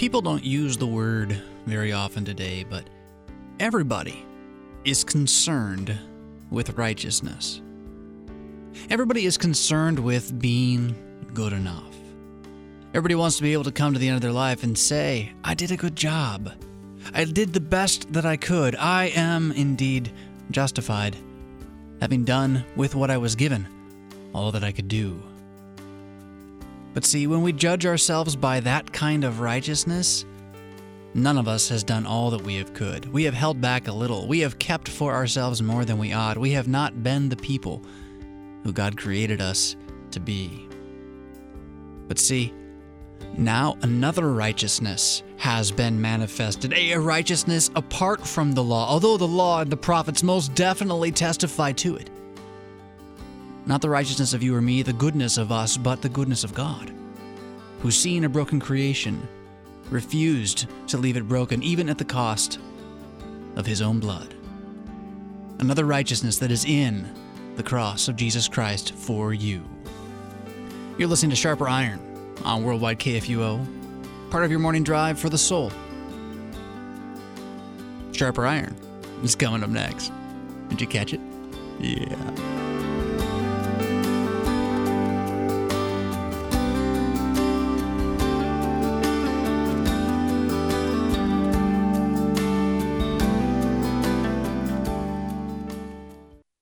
People don't use the word very often today, but everybody is concerned with righteousness. Everybody is concerned with being good enough. Everybody wants to be able to come to the end of their life and say, I did a good job. I did the best that I could. I am indeed justified, having done with what I was given all that I could do. But see, when we judge ourselves by that kind of righteousness, none of us has done all that we have could. We have held back a little. We have kept for ourselves more than we ought. We have not been the people who God created us to be. But see, now another righteousness has been manifested, a righteousness apart from the law, although the law and the prophets most definitely testify to it. Not the righteousness of you or me, the goodness of us, but the goodness of God, who, seeing a broken creation, refused to leave it broken, even at the cost of his own blood. Another righteousness that is in the cross of Jesus Christ for you. You're listening to Sharper Iron on Worldwide KFUO, part of your morning drive for the soul. Sharper Iron is coming up next. Did you catch it? Yeah.